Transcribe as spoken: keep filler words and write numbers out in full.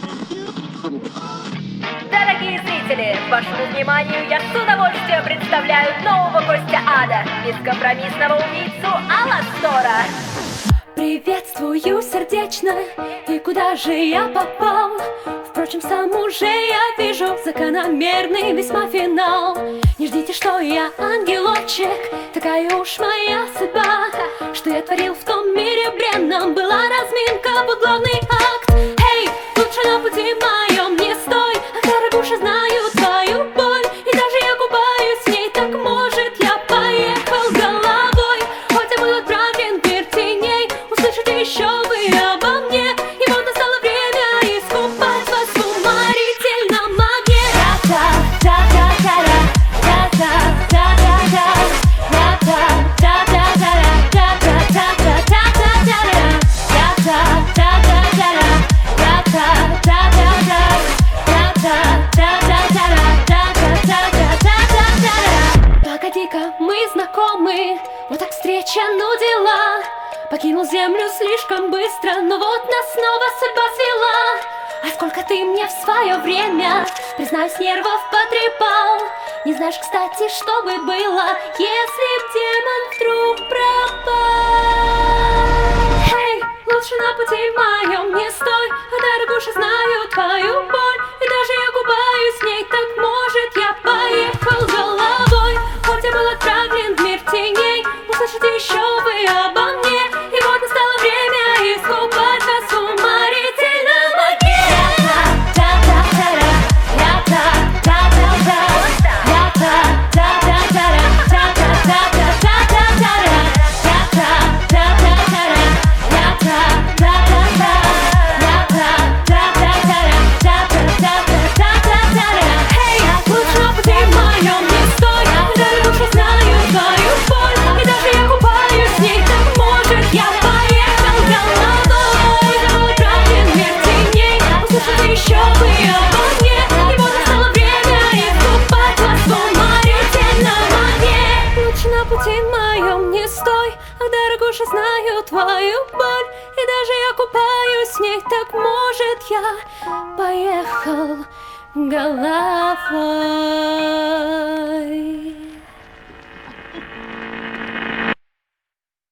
Дорогие зрители, вашему вниманию я с удовольствием представляю нового гостя ада, бескомпромиссного убийцу Аластора. Приветствую сердечно, и куда же я попал? Впрочем, сам уже я вижу закономерный весьма финал. Не ждите, что я ангелочек, такая уж моя судьба. Что я творил в том мире бренном, была разминка, вот главный акт. Эй, лучше на пути моем не стой, а дорогуша, знаю твою боль, и даже я купаюсь в ней, так может я поехал головой. Хоть я буду отправлен в мир теней, услышите еще вы обо мне, и вот настало время искупать вас в уморительном огне. Та-та-та-та-та-ра, та-та-та-та-та, та-та-та-та-та-ра, та-та-та-та-та-та-ра, та-та-та-та-та-ра, та-та-та-та-та, та-та-та-та-та-ра, та-та-та-та-та-та-ра. Погоди-ка, мы знакомы, вот так встреча, ну дела. Покинул землю слишком быстро, но вот нас снова судьба свела. А сколько ты мне в свое время, признаюсь, нервов потрепал. Не знаешь, кстати, что бы было, если б демон вдруг пропал. Эй, лучше на пути моем не стой, а дорогуша, знаю твою боль, и даже я купаюсь в ней, так может я поехал головой. Хоть я был отправлен в мир теней, услышите еще вы обо мне, и вот настало время искупать вас в уморительном огне. Та-та-та-та-ра, та-та-та-та-та, та-та-та-та-та-ра, та-та-та-та-та-та-ра, та-та-та-та-та-ра, та-та-та-та-та, та-та-та-та-та-ра, та-та-та-та-та-та-ра. Эй, лучше на пути моем не стой, дорогуша, знаю твою боль, и даже я купаюсь в ней, так может я поехал головой. Отправлен в мир теней, услышите еще вы обо мне, и вот настало время искупать вас в уморительном огне. Лучше на пути моем не стой, а дорогуша, знаю твою боль, и даже я купаюсь в ней, так может я поехал головой.